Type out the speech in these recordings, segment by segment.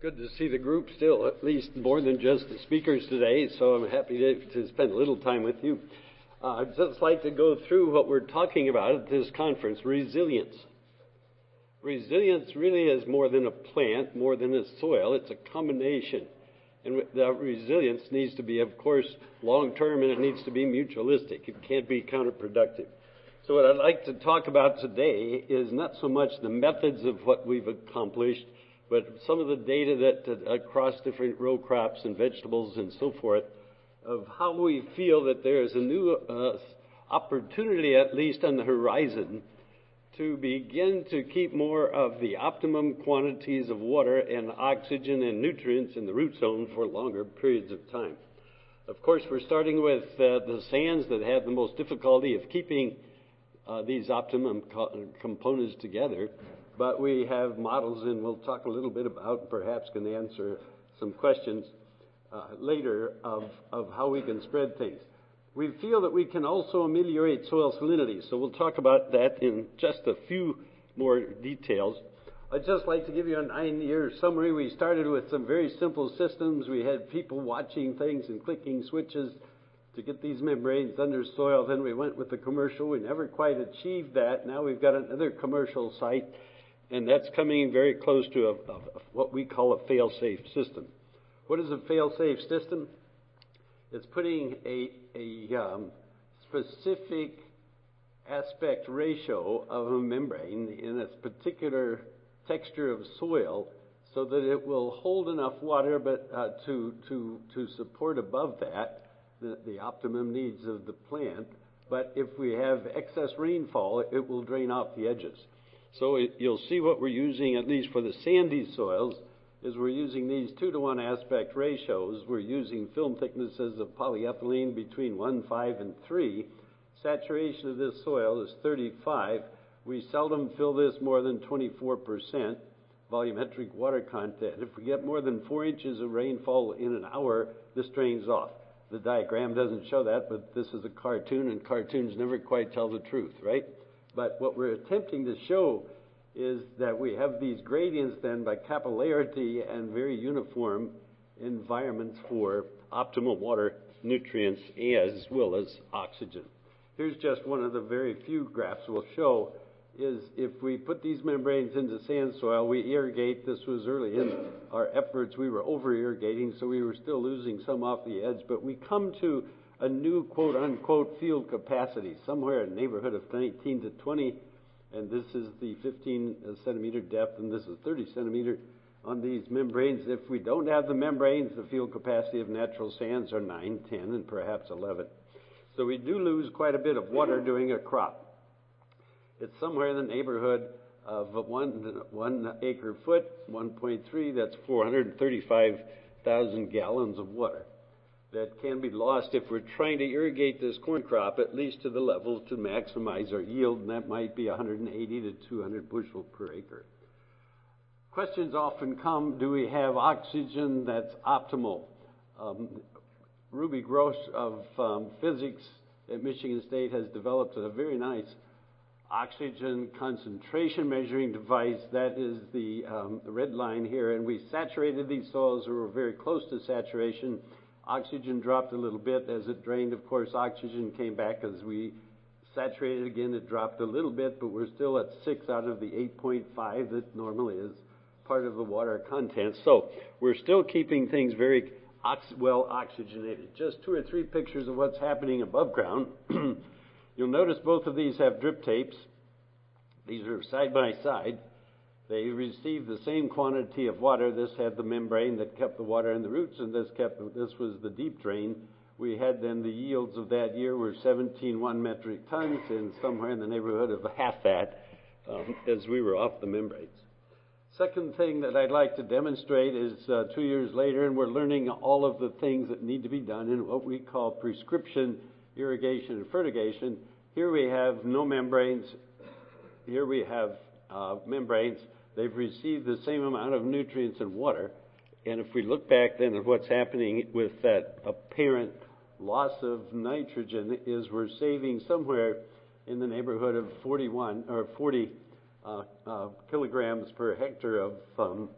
Good to see the group still, at least more than just the speakers today, so I'm happy to spend a little time with you. I'd just like to go through what we're talking about at this conference, resilience. Resilience really is more than a plant, more than a soil. It's a combination. And that resilience needs to be, of course, long-term, and it needs to be mutualistic. It can't be counterproductive. So what I'd like to talk about today is not so much the methods of what we've accomplished, but some of the data that across different row crops and vegetables and so forth, of how we feel that there is a new opportunity, at least on the horizon, to begin to keep more of the optimum quantities of water and oxygen and nutrients in the root zone for longer periods of time. Of course, we're starting with the sands that have the most difficulty of keeping these optimum components together, but we have models, and we'll talk a little bit about, perhaps can answer some questions later of how we can spread things. We feel that we can also ameliorate soil salinity, so we'll talk about that in just a few more details. I'd just like to give you a 9-year summary. We started with some very simple systems. We had people watching things and clicking switches to get these membranes under soil. Then we went with the commercial. We never quite achieved that. Now we've got another commercial site, and that's coming very close to what we call a fail-safe system. What is a fail-safe system? It's putting a specific aspect ratio of a membrane in a particular texture of soil so that it will hold enough water but to support above that the optimum needs of the plant. But if we have excess rainfall, it will drain off the edges. So you'll see what we're using, at least for the sandy soils, is we're using these 2-to-1 aspect ratios. We're using film thicknesses of polyethylene between 1,5 and 3. Saturation of this soil is 35. We seldom fill this more than 24% volumetric water content. If we get more than 4 inches of rainfall in an hour, this drains off. The diagram doesn't show that, but this is a cartoon, and cartoons never quite tell the truth, right? But what we're attempting to show is that we have these gradients then by capillarity and very uniform environments for optimal water, nutrients, as well as oxygen. Here's just one of the very few graphs we'll show is if we put these membranes into sand soil, we irrigate. This was early in our efforts. We were over-irrigating, so we were still losing some off the edge, but we come to a new quote-unquote field capacity, somewhere in the neighborhood of 19 to 20, and this is the 15 centimeter depth, and this is 30 centimeter on these membranes. If we don't have the membranes, the field capacity of natural sands are 9, 10, and perhaps 11. So we do lose quite a bit of water during a crop. It's somewhere in the neighborhood of 1 acre foot, 1.3, that's 435,000 gallons of water that can be lost if we're trying to irrigate this corn crop at least to the level to maximize our yield, and that might be 180 to 200 bushel per acre. Questions often come, do we have oxygen that's optimal? Ruby Gross of physics at Michigan State has developed a very nice oxygen concentration measuring device. That is the red line here, and we saturated these soils that were very close to saturation. Oxygen dropped a little bit as it drained. Of course, oxygen came back as we saturated again. It dropped a little bit, but we're still at 6 out of the 8.5 that normally is part of the water content. So we're still keeping things very well oxygenated. Just 2 or 3 pictures of what's happening above ground. You'll notice both of these have drip tapes. These are side by side. They received the same quantity of water. This had the membrane that kept the water in the roots, and this was the deep drain. We had then the yields of that year were 17.1 metric tons, and somewhere in the neighborhood of half that as we were off the membranes. Second thing that I'd like to demonstrate is 2 years later, and we're learning all of the things that need to be done in what we call prescription irrigation and fertigation. Here we have no membranes. Here we have membranes. They've received the same amount of nutrients and water. And if we look back then at what's happening with that apparent loss of nitrogen is we're saving somewhere in the neighborhood of 40 kilograms per hectare of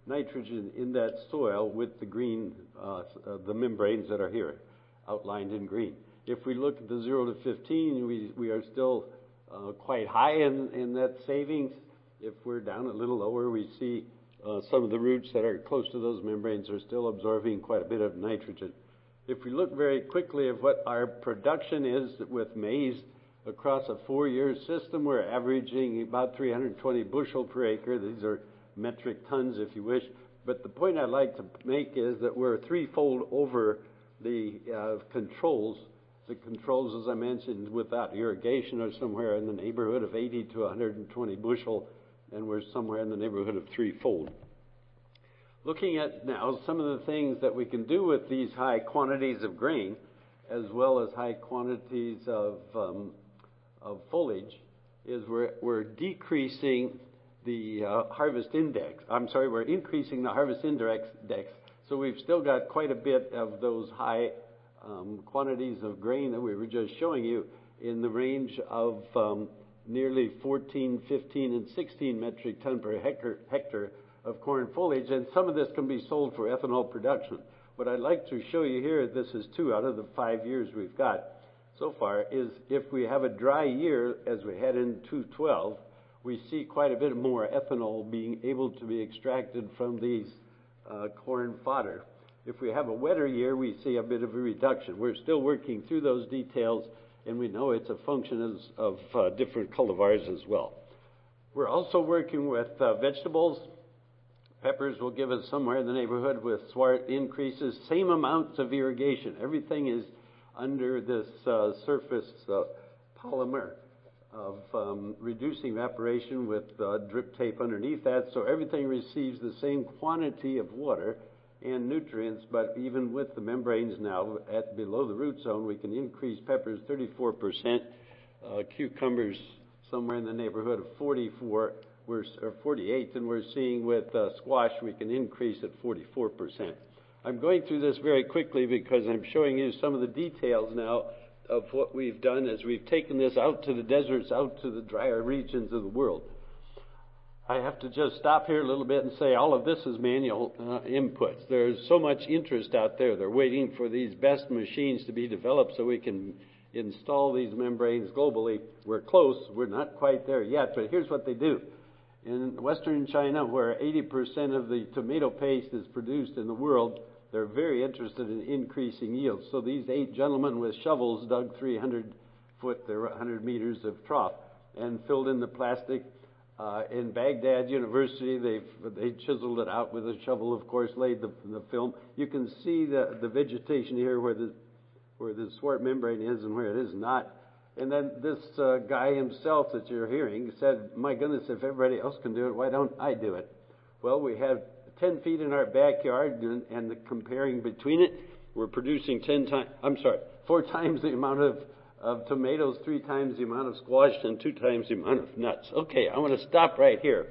nitrogen in that soil with the green, the membranes that are here outlined in green. If we look at the 0 to 15, we are still quite high in that savings. If we're down a little lower, we see some of the roots that are close to those membranes are still absorbing quite a bit of nitrogen. If we look very quickly at what our production is with maize across a 4-year system, we're averaging about 320 bushel per acre. These are metric tons, if you wish. But the point I'd like to make is that we're threefold over the controls. The controls, as I mentioned, without irrigation are somewhere in the neighborhood of 80 to 120 bushel, and we're somewhere in the neighborhood of threefold. Looking at now some of the things that we can do with these high quantities of grain, as well as high quantities of foliage, is we're decreasing the harvest index. We're increasing the harvest index. So we've still got quite a bit of those high quantities of grain that we were just showing you in the range of nearly 14, 15, and 16 metric ton per hectare of corn foliage, and some of this can be sold for ethanol production. What I'd like to show you here, this is 2 out of the 5 years we've got so far, is if we have a dry year, as we had in 2012, we see quite a bit more ethanol being able to be extracted from these corn fodder. If we have a wetter year, we see a bit of a reduction. We're still working through those details, and we know it's a function of different cultivars as well. We're also working with vegetables. Peppers will give us somewhere in the neighborhood with swart increases, same amounts of irrigation. Everything is under this surface polymer of reducing evaporation with drip tape underneath that, so everything receives the same quantity of water and nutrients, but even with the membranes now at below the root zone, we can increase peppers 34%, cucumbers somewhere in the neighborhood of 44, or 48, and we're seeing with squash we can increase at 44%. I'm going through this very quickly because I'm showing you some of the details now of what we've done as we've taken this out to the deserts, out to the drier regions of the world. I have to just stop here a little bit and say all of this is manual inputs. There's so much interest out there. They're waiting for these best machines to be developed so we can install these membranes globally. We're close. We're not quite there yet, but here's what they do. In western China, where 80% of the tomato paste is produced in the world, they're very interested in increasing yields. So these 8 gentlemen with shovels dug 300 foot, there were 100 meters of trough, and filled in the plastic. In Baghdad University, they chiseled it out with a shovel, of course, laid the film. You can see the vegetation here where the swart membrane is and where it is not. And then this guy himself that you're hearing said, my goodness, if everybody else can do it, why don't I do it? Well, we have 10 feet in our backyard, and the comparing between it, we're producing 4 times the amount of tomatoes, 3 times the amount of squash, and 2 times the amount of nuts. Okay, I want to stop right here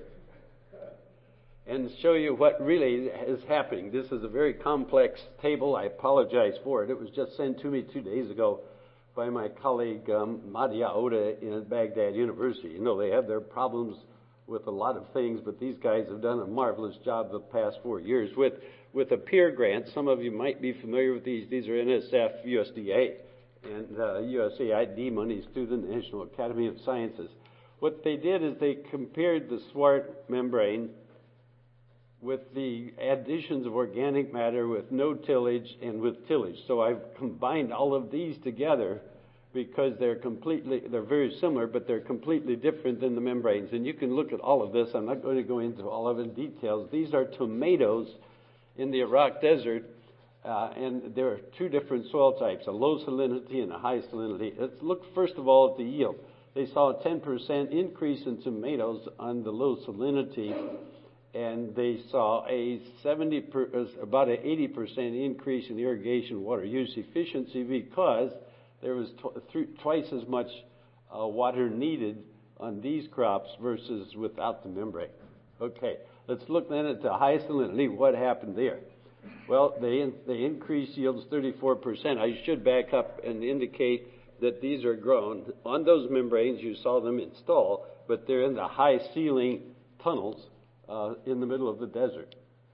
and show you what really is happening. This is a very complex table. I apologize for it. It was just sent to me 2 days ago by my colleague Madia Oda in Baghdad University. You know, they have their problems with a lot of things, but these guys have done a marvelous job the past 4 years with a peer grant. Some of you might be familiar with these. These are NSF, USDA, and USAID monies through the National Academy of Sciences. What they did is they compared the swart membrane with the additions of organic matter with no tillage and with tillage. So I've combined all of these together because they're very similar, but they're completely different than the membranes. And you can look at all of this. I'm not going to go into all of it in details. These are tomatoes in the Iraq desert, and there are 2 different soil types, a low salinity and a high salinity. Let's look first of all at the yield. They saw a 10% increase in tomatoes on the low salinity, and they saw about an 80% increase in irrigation water use efficiency because there was twice as much water needed on these crops versus without the membrane. Okay, let's look then at the high salinity. What happened there? Well, they increased yields 34%. I should back up and indicate that these are grown on those membranes. You saw them install, but they're in the high ceiling tunnels in the middle of the desert.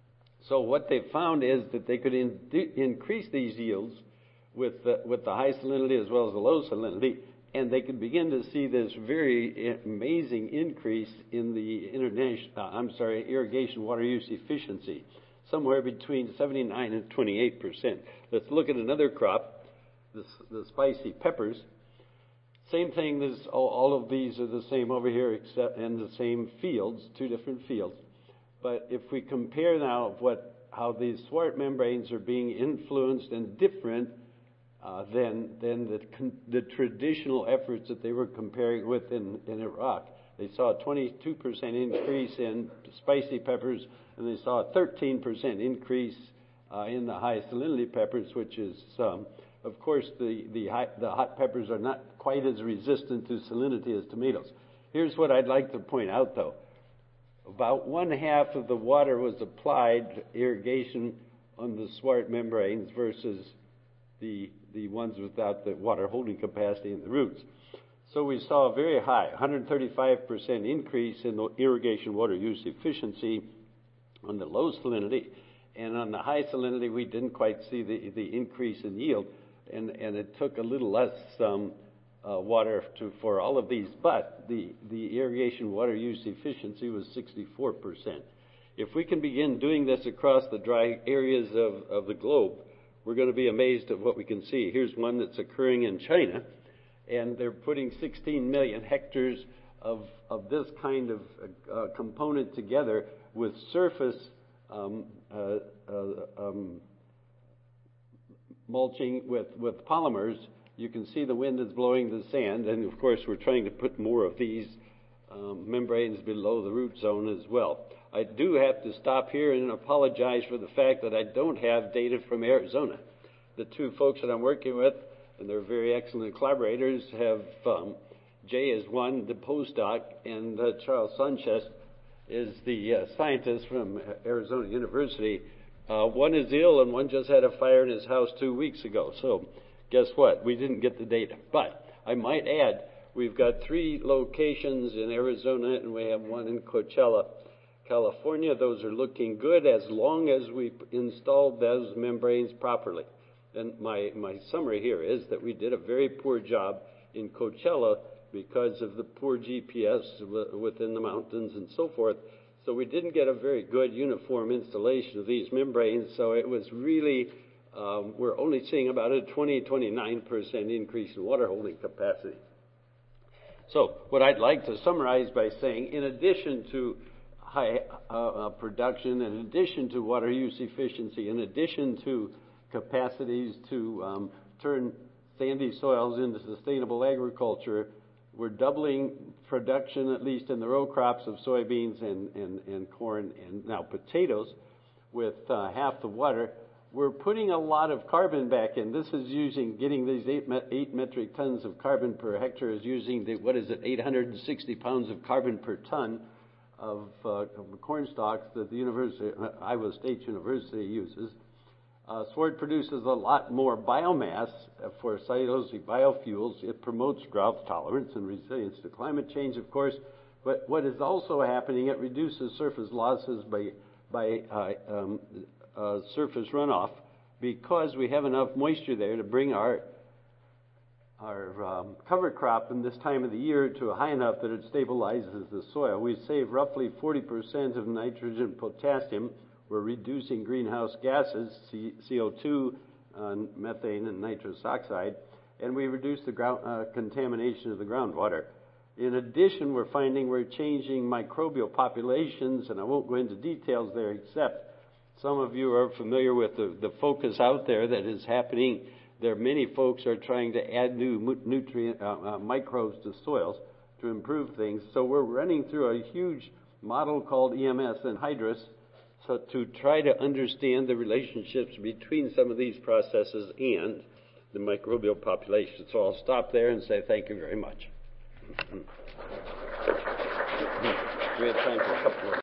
So what they found is that they could increase these yields with the high salinity as well as the low salinity, and they could begin to see this very amazing increase in the irrigation water use efficiency, somewhere between 79 and 28%. Let's look at another crop, the spicy peppers. Same thing. All of these are the same over here, except in the same fields, two different fields. But if we compare now how these swart membranes are being influenced and different than the traditional efforts that they were comparing with in Iraq. They saw a 22% increase in spicy peppers, and they saw a 13% increase in the high salinity peppers, which is, of course, the hot peppers are not quite as resistant to salinity as tomatoes. Here's what I'd like to point out, though. About 1/2 of the water was applied irrigation on the swart membranes versus the ones without the water holding capacity in the roots. So we saw a very high, 135% increase in the irrigation water use efficiency on the low salinity, and on the high salinity we didn't quite see the increase in yield, and it took a little less water for all of these, but the irrigation water use efficiency was 64%. If we can begin doing this across the dry areas of the globe, we're going to be amazed at what we can see. Here's one that's occurring in China, and they're putting 16 million hectares of this kind of component together with surface mulching with polymers. You can see the wind is blowing the sand, and of course we're trying to put more of these membranes below the root zone as well. I do have to stop here and apologize for the fact that I don't have data from Arizona. The two folks that I'm working with, and they're very excellent collaborators, have Jay is one, the postdoc, and Charles Sanchez is the scientist from Arizona University. One is ill, and one just had a fire in his house 2 weeks ago. So guess what? We didn't get the data. But I might add, we've got 3 locations in Arizona, and we have one in Coachella, California. Those are looking good as long as we installed those membranes properly. And my summary here is that we did a very poor job in Coachella because of the poor GPS within the mountains and so forth. So we didn't get a very good uniform installation of these membranes. So it was really, we're only seeing about a 29% increase in water holding capacity. So what I'd like to summarize by saying, in addition to high production, in addition to water use efficiency, in addition to capacities to turn sandy soils into sustainable agriculture, we're doubling production, at least in the row crops of soybeans and corn and now potatoes, with half the water. We're putting a lot of carbon back in. This is getting these 8 metric tons of carbon per hectare is using 860 pounds of carbon per ton of corn stalks that the Iowa State University uses. Swart produces a lot more biomass for cellulosic biofuels. It promotes drought tolerance and resilience to climate change, of course. But what is also happening, it reduces surface losses by surface runoff, because we have enough moisture there to bring our cover crop in this time of the year to a high enough that it stabilizes the soil. We save roughly 40% of nitrogen, potassium. We're reducing greenhouse gases, CO2, methane, and nitrous oxide, and we reduce the contamination of the groundwater. In addition, we're finding we're changing microbial populations, and I won't go into details there, except some of you are familiar with the focus out there that is happening. There are many folks are trying to add new nutrient microbes to soils to improve things. So we're running through a huge model called EMS and Hydrus, so to try to understand the relationships between some of these processes and the microbial population. So I'll stop there and say thank you very much. We have time for a couple more.